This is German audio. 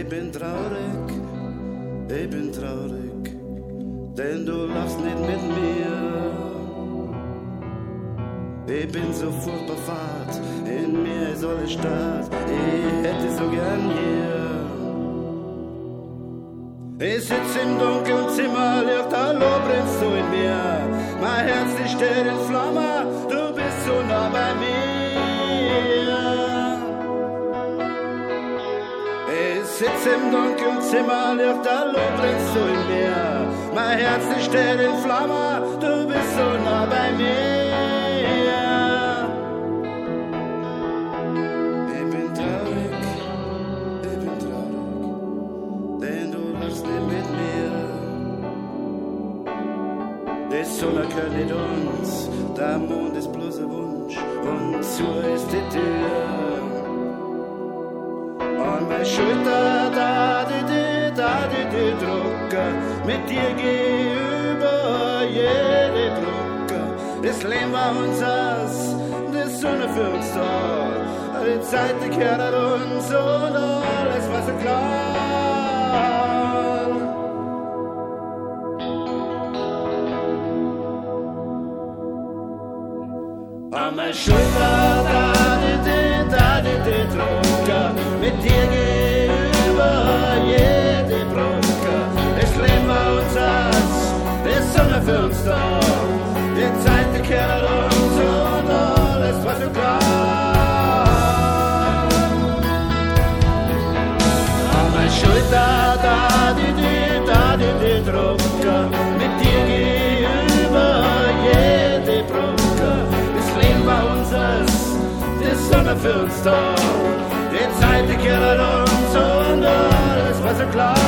bin traurig, denn du lachst nicht mit mir. Ich bin so furchtbar fad, in mir ist alles Stadt, ich hätte so gern hier. Ich sitz im dunklen Zimmer, Licht, hallo, brennst du in mir. Mein Herz, die steht in Flamme, du bist so nah bei mir. Ich sitz im dunklen Zimmer, Licht, hallo, brennst du in mir. Mein Herz, die steht in Flamme, du bist so nah bei mir. Die Sonne gehört nicht uns, der Mond ist bloß ein Wunsch und zu ist die Tür. An meine Schulter, da die Drucker, mit dir geh über jede Brücke. Das Leben war uns aus, die Sonne für uns da, die Zeit, die gehört an uns und alles war so klar. An meine Schulter, da die Drucker, mit dir geh über jede Brücke. Das Leben war uns aus, die Sonne für uns da, die Zeit, die kehrt uns und alles war so klar. An meine Schulter, da die Drucker, mit dir geh über jede Brücke. Bei uns ist die Sonne für uns da, die Zeit, die kehrt uns und alles war so klar.